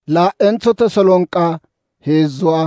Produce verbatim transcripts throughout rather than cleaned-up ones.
Laa'entso Tesalonqqa heezzuwaa.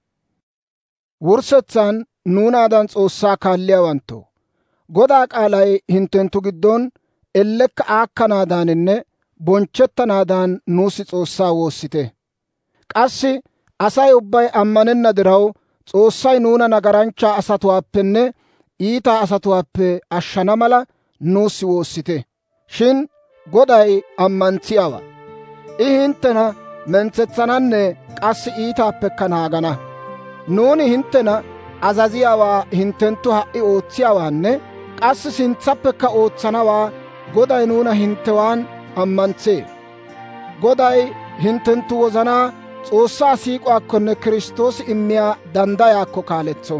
Wurssetsan nuunaadan S'oossaa kaalliyaawanttoo, Godaa k'aalay hinttenttu giddon ellekka aakkanaadaaninne bonchchettanaadan nuussi S'oossaa woossite. Qassi Asay ubbay ammanenna diraw, S'oossay nuuna nagaranchcha asatuwaappenne iita asatuwaappe ashshana mala nuussi woossite. Shin Goday ammantsiyaawaa. I hinttena mentsetsananne k'assi iitaappekka naagana. Nuuni hinttena azaziyaawaa hinttenttu ha"i ootsiyaawaanne k'assi sintsappekka ootsanawaa Goday nuuna hinttewaan ammantsee. Goday hinttenttu wozanaa S'oossaa siik'uwaakkonne Kiristtoosi immiyaa danddayaakko kaaletso.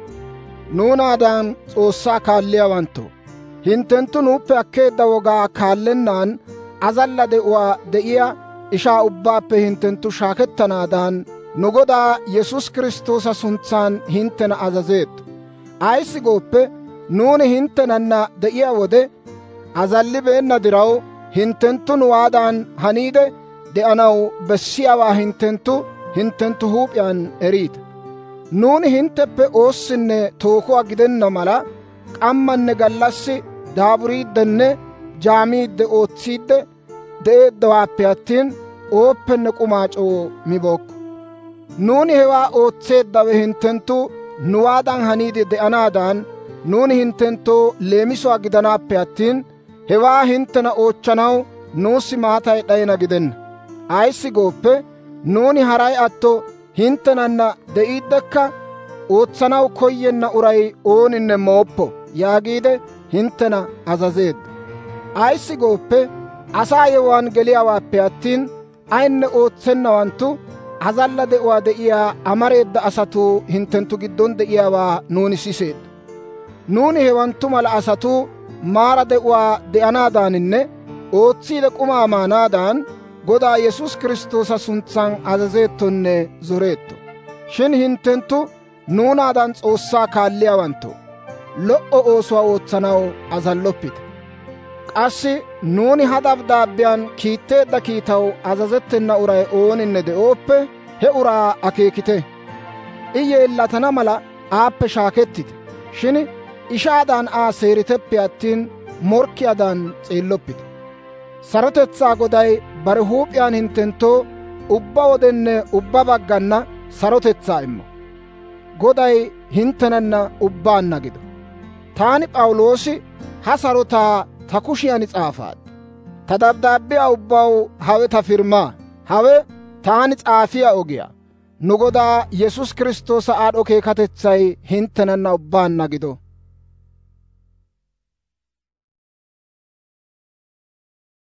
Nuunaadan S'oossaa kaalliyaawanttoo, hinttenttu nuuppe akkeedda wogaa kaallennaan azalla de'uwaa de'iyaa ishaa ubbaappe hinttenttu shaakettanaadan nu Godaa Yesuusi Kiristtoosa suntsan hinttena azazeetto. Ayissi gooppe, nuuni hinttenanna de'iyaa wode azallibeenna diraw, hinttenttu nuwaadan haniide de'anaw bessiyaawaa hinttenttu hinttenttu huup'iyaan eriita. Nuuni hintteppe oossinne tookuwaa gidenna mala, k'ammanne gallassi daaburiiddenne jaamiidde ootsiidde de'eeddawaappe attin, ooppenne k'umaa c'oo mibookko. Nuuni hewaa ootseeddawe hinttenttu nuwaadan haniide de'anaadan, nuuni hinttenttoo leemisuwaa gidanaappe attin, hewaa hinttena oochchanaw nuussi maatay d'ayina gidenna. Ayissi gooppe, nuuni haray atto hinttenanna de'iiddekka ootsanaw koyenna uray ooninne mooppo yaagiide hinttena azazeedda. Ayissi gooppe, asaa yewuwaan geliyaawaappe attin, ayinne ootsennawanttu azalla de'uwaa de'iyaa amareeda asatuu hinttenttu giddon de'iyaawaa nuuni siseeddo. Nuuni hewanttu mala asatuu maara de'uwaa de'anaadaaninne ootsiide k'umaa maanaadan, Godaa Yesuusi Kiristtoosa suntsan azazeettonne zoreetto. Shin hinttenttu nuunaadan S'oossaa kaalliyaawanttoo, lo"o oosuwaa ootsanaw azalloppite. Qassi nuuni ha dabddaabbiyaan kiitteedda kiitaw azazettenna uray ooninne de'ooppe, he uraa akeekite. I yeellatana mala aappe shaakettite. Shin ishaadan Aa seeriteppe attin, morkkiyaadan s'eelloppite. Sarotetsaa Goday bare huup'iyaan hinttenttoo ubbaa wodenne ubbaa baggana sarotetsaa immo. Goday hinttenanna ubbaanna gido. Taani P'awuloosi ha sarotaa ta kushiyan s'aafaad. Ta dabddaabbiyaa ubbaw hawe ta firmaa. Hawe taani s'aafiyaa ogiyaa. Nu Godaa Yesuusi Kiristtoosa aad'd'o keekatetsay hinttenanna ubbaanna gido.